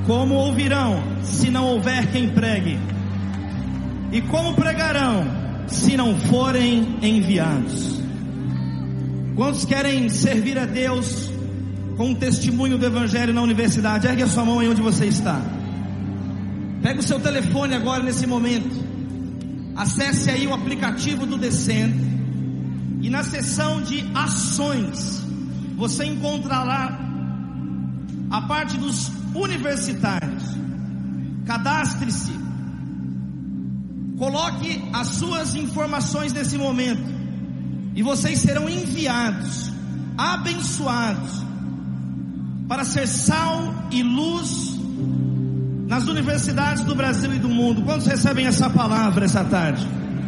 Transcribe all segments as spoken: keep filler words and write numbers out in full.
Como ouvirão se não houver quem pregue? E como pregarão se não forem enviados? Quantos querem servir a Deus com um testemunho do Evangelho na universidade? Ergue a sua mão aí onde você está. Pega o seu telefone agora nesse momento. Acesse aí o aplicativo do Descendo. E na seção de ações, você encontra lá a parte dos universitários. Cadastre-se. Coloque as suas informações nesse momento. E vocês serão enviados, abençoados, para ser sal e luz nas universidades do Brasil e do mundo. Quantos recebem essa palavra essa tarde?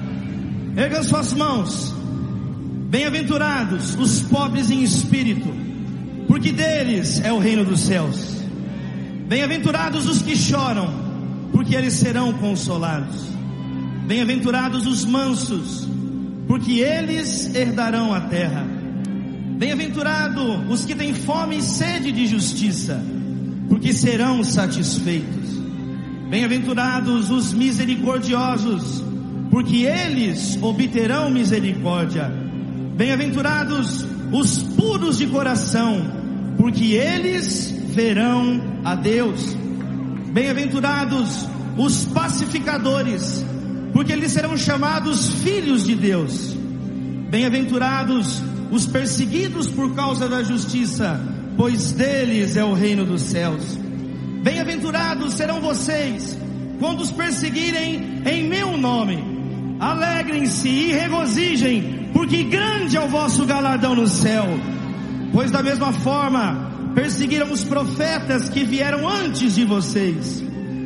Ergam suas mãos. Bem-aventurados os pobres em espírito, porque deles é o reino dos céus. Bem-aventurados os que choram, porque eles serão consolados. Bem-aventurados os mansos, porque eles herdarão a terra. Bem-aventurados os que têm fome e sede de justiça, porque serão satisfeitos. Bem-aventurados os misericordiosos, porque eles obterão misericórdia. Bem-aventurados os puros de coração, porque eles verão a Deus. Bem-aventurados os pacificadores, porque eles serão chamados filhos de Deus. Bem-aventurados os perseguidos por causa da justiça, pois deles é o reino dos céus. Bem-aventurados serão vocês quando os perseguirem em meu nome. Alegrem-se e regozijem, porque grande é o vosso galardão no céu. Pois da mesma forma perseguiram os profetas que vieram antes de vocês.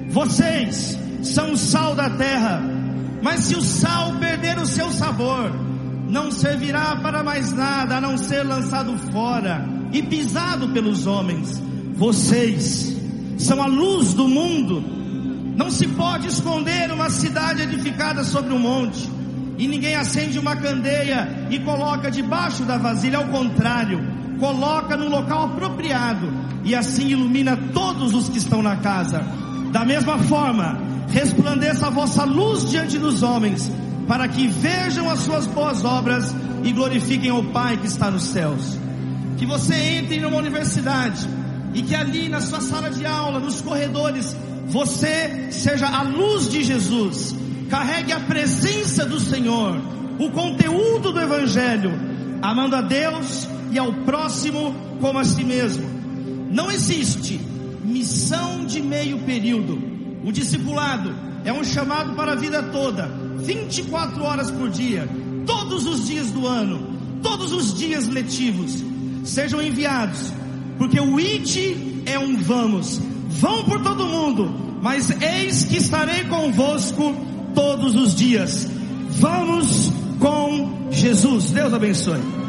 Vocês são o sal da terra, mas se o sal perder o seu sabor, não servirá para mais nada, a não ser lançado fora e pisado pelos homens. Vocês são a luz do mundo. Não se pode esconder uma cidade edificada sobre um monte, e ninguém acende uma candeia e coloca debaixo da vasilha. Ao contrário, coloca no local apropriado, e assim ilumina todos os que estão na casa. Da mesma forma, resplandeça a vossa luz diante dos homens, para que vejam as suas boas obras e glorifiquem ao Pai que está nos céus. Que você entre numa universidade, e que ali na sua sala de aula, nos corredores, você seja a luz de Jesus. Carregue a presença do Senhor, o conteúdo do Evangelho, amando a Deus e ao próximo como a si mesmo. Não existe missão de meio período. O discipulado é um chamado para a vida toda, vinte e quatro horas por dia, todos os dias do ano, todos os dias letivos. Sejam enviados, porque o ide é um vamos. Vão por todo mundo, mas eis que estarei convosco todos os dias. Vamos com Jesus. Deus abençoe.